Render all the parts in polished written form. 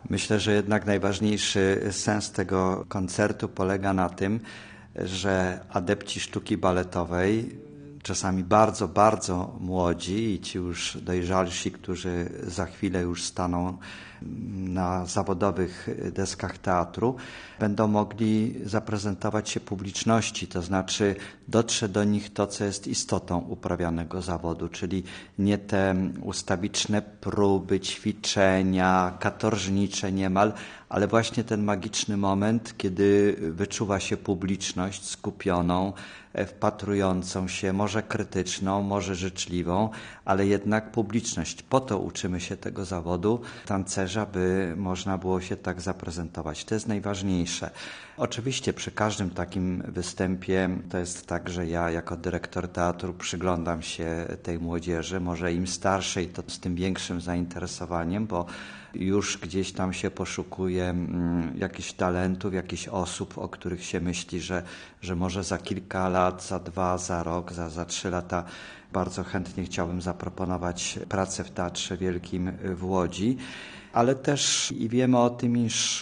Myślę, że jednak najważniejszy sens tego koncertu polega na tym, że adepci sztuki baletowej, czasami bardzo, bardzo młodzi i ci już dojrzalsi, którzy za chwilę już staną na zawodowych deskach teatru, będą mogli zaprezentować się publiczności, to znaczy dotrze do nich to, co jest istotą uprawianego zawodu, czyli nie te ustawiczne próby, ćwiczenia, katorżnicze niemal, ale właśnie ten magiczny moment, kiedy wyczuwa się publiczność skupioną, wpatrującą się, może krytyczną, może życzliwą, ale jednak publiczność. Po to uczymy się tego zawodu tancerza, by można było się tak zaprezentować. To jest najważniejsze. Oczywiście przy każdym takim występie to jest tak, że ja jako dyrektor teatru przyglądam się tej młodzieży, może im starszej to z tym większym zainteresowaniem, bo już gdzieś tam się poszukuje jakichś talentów, jakichś osób, o których się myśli, że może za kilka lat, za 2, za rok, za 3 lata bardzo chętnie chciałbym zaproponować pracę w Teatrze Wielkim w Łodzi. Ale też i wiemy o tym, iż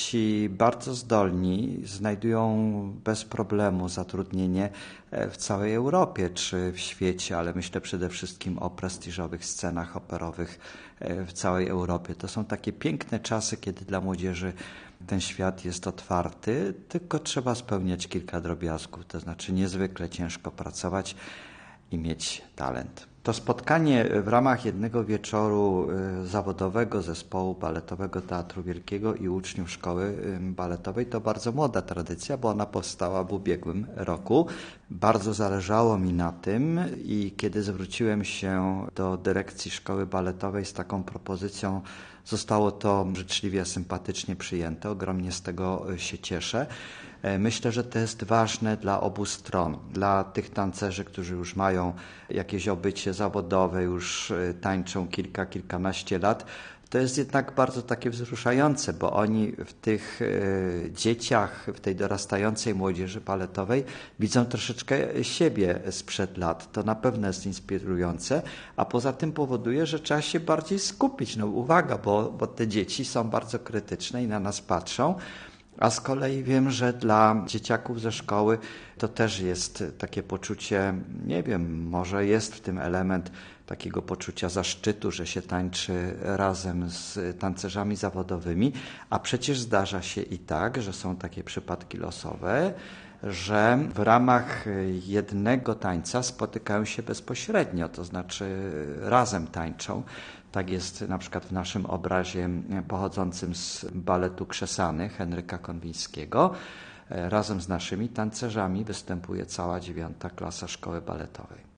ci bardzo zdolni znajdują bez problemu zatrudnienie w całej Europie czy w świecie, ale myślę przede wszystkim o prestiżowych scenach operowych w całej Europie. To są takie piękne czasy, kiedy dla młodzieży ten świat jest otwarty, tylko trzeba spełniać kilka drobiazgów, to znaczy niezwykle ciężko pracować i mieć talent. To spotkanie w ramach jednego wieczoru zawodowego zespołu baletowego Teatru Wielkiego i uczniów szkoły baletowej to bardzo młoda tradycja, bo ona powstała w ubiegłym roku. Bardzo zależało mi na tym i kiedy zwróciłem się do dyrekcji szkoły baletowej z taką propozycją, zostało to życzliwie, sympatycznie przyjęte. Ogromnie z tego się cieszę. Myślę, że to jest ważne dla obu stron, dla tych tancerzy, którzy już mają jakieś obycie zawodowe, już tańczą kilkanaście lat. To jest jednak bardzo takie wzruszające, bo oni w tych dzieciach, w tej dorastającej młodzieży baletowej widzą troszeczkę siebie sprzed lat. To na pewno jest inspirujące, a poza tym powoduje, że trzeba się bardziej skupić. No uwaga, bo te dzieci są bardzo krytyczne i na nas patrzą. A z kolei wiem, że dla dzieciaków ze szkoły to też jest takie poczucie, nie wiem, może jest w tym element takiego poczucia zaszczytu, że się tańczy razem z tancerzami zawodowymi, a przecież zdarza się i tak, że są takie przypadki losowe, że w ramach jednego tańca spotykają się bezpośrednio, to znaczy razem tańczą. Tak jest na przykład w naszym obrazie pochodzącym z baletu Krzesany Henryka Konwińskiego. Razem z naszymi tancerzami występuje cała 9. klasa szkoły baletowej.